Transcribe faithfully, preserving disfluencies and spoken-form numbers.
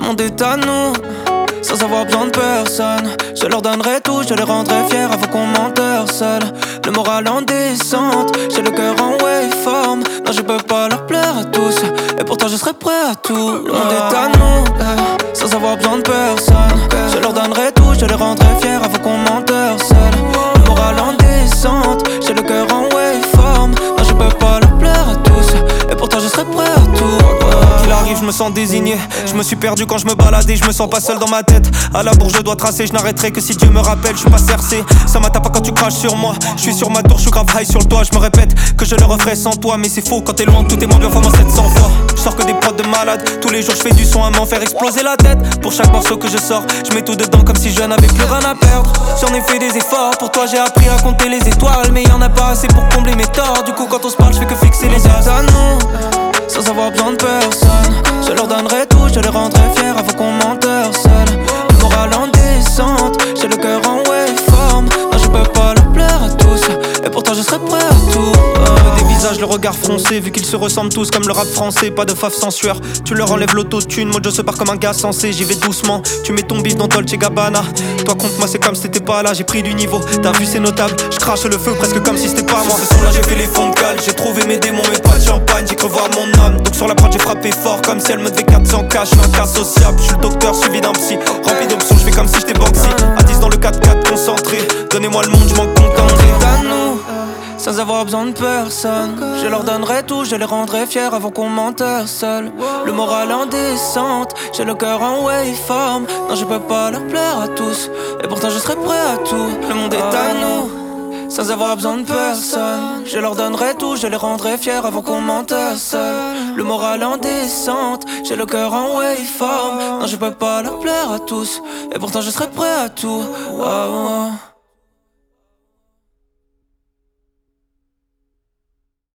monde est à nous, sans avoir besoin de personne. Je leur donnerai tout, je les rendrai fiers avant qu'on m'enterre seul. Le moral en descente, j'ai le cœur en waveform. Non, je peux pas leur plaire à tous, et pourtant je serai prêt à tout. Le monde est à nous, eh, sans avoir besoin de personne. Je leur donnerai tout, je les rendrai fiers avant qu'on m'enterre seul. Le moral en descente, j'ai le cœur en waveform. Non, je peux pas leur plaire à tous, et pourtant je serai prêt à tout. Qu'il arrive, je me sens désigné. Je me suis perdu quand je me baladais, je me sens pas seul dans ma tête. À la bourre je dois tracer, je n'arrêterai que si Dieu me rappelle. Je suis pas cercé, ça m'attaque pas quand tu craches sur moi. Je suis sur ma tour, je suis grave high sur le toit. Je me répète que je le referai sans toi, mais c'est faux, quand t'es loin tout est moins bien, faut moins sept cents fois. Je sors que des prods de malade, tous les jours je fais du son à m'en faire exploser la tête. Pour chaque morceau que je sors, je mets tout dedans comme si je n'avais plus rien à perdre. J'en ai fait des efforts, pour toi j'ai appris à compter les étoiles, mais y'en a pas assez pour combler mes torts. Du coup quand on se parle je fais que fixer les yeux à nous, sans avoir besoin de personne. Je leur donnerai tout, je les rendrai fiers avant qu'on m'enterre seul. Le moral en descente, j'ai le cœur en waveform. Non, je peux pas leur plaire à tous, et pourtant je serai prêt à tout. euh, Des visages, le regard froncé, vu qu'ils se ressemblent tous comme le rap français. Pas de faf sans sueur, tu leur enlèves l'autotune. Mojo se part comme un gars sensé, j'y vais doucement. Tu mets ton bif dans Dolce Gabbana. Toi contre moi c'est comme si t'étais pas là, j'ai pris du niveau. T'as vu c'est notable, je crache le feu presque comme si c'était pas moi. Ce son là j'ai fait les fonds de cale, j'ai trouvé mes démons mais pas de champagne. J'ai cru voir mon âme, donc sur la prod j'ai frappé fort comme si elle me devait quatre cents cash. Je suis un cas sociable, je suis le docteur suivi d'un psy. Rempli d'options, je fais comme si j'étais Banksy. À dix dans le quatre quatre concentré, donnez-moi le monde, je m'en contenterai. À nous, sans avoir besoin de personne. Je leur donnerai tout, je les rendrai fiers avant qu'on m'enterre seul. Le moral en descente, j'ai le cœur en waveform. Non, je peux pas leur plaire à tous, et pourtant je serai prêt à tout. Le monde est à nous, sans avoir besoin de personne. Je leur donnerai tout, je les rendrai fiers avant qu'on m'enterre seul. Le moral en descente, j'ai le cœur en waveform. Non, je peux pas leur plaire à tous, et pourtant je serai prêt à tout. Oh, oh.